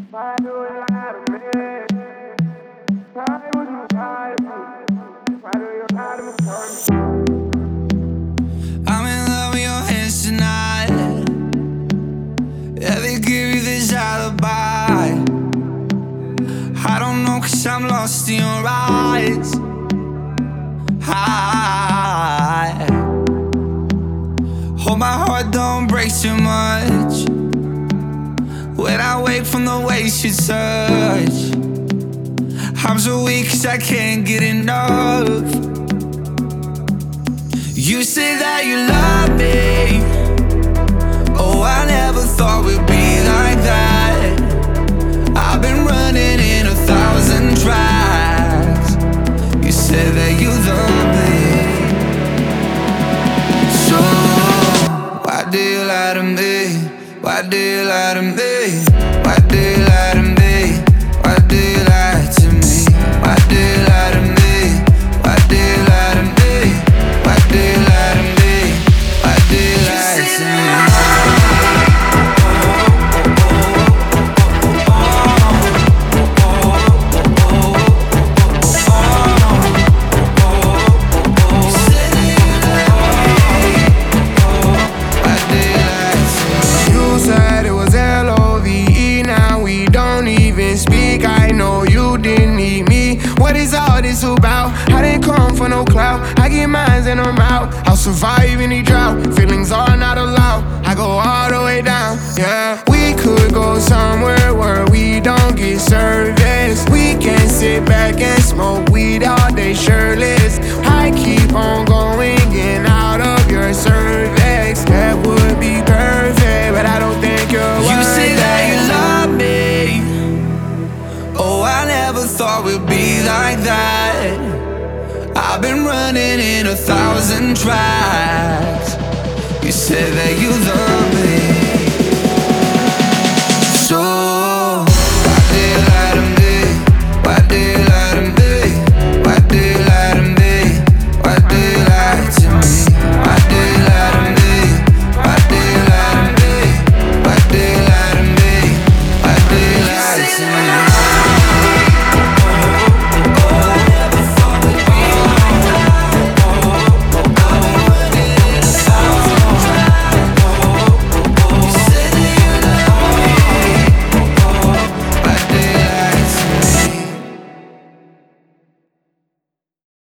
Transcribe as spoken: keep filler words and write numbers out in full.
Why do you lie to me? Why would you lie to me? Why do you lie to me for me? I'm in love with your hands tonight. Yeah, they give you this alibi. I don't know, cause I'm lost in your eyes. I hope my heart don't break too much when I wake from the ways you touch. I'm so weak cause I can't get enough. You say that you love me. Oh, I never thought we'd be like that. I've been running in a thousand tracks. You said that you love me. So why do you lie to me? Why do you lie to me? Why do you lie to me? Why do you lie to me? Why do you lie to me? Why do you lie to me? Why do you lie to me? Why do you lie to me? You said it was L O V E, now we don't even speak. I know you didn't need me. What is all this about? I didn't come for no clout. I get mines and I'm out. I'll survive any drought. Feelings are not allowed. I go all the way down. Yeah, we could go somewhere where we don't get service. We can sit back and smoke weed all day shirtless. I keep on going in out of your cervix. That would be perfect, but I don't think you're You worth say that it. you love me. Oh, I never thought we'd be like that. I've been running in a thousand tracks. You said that you love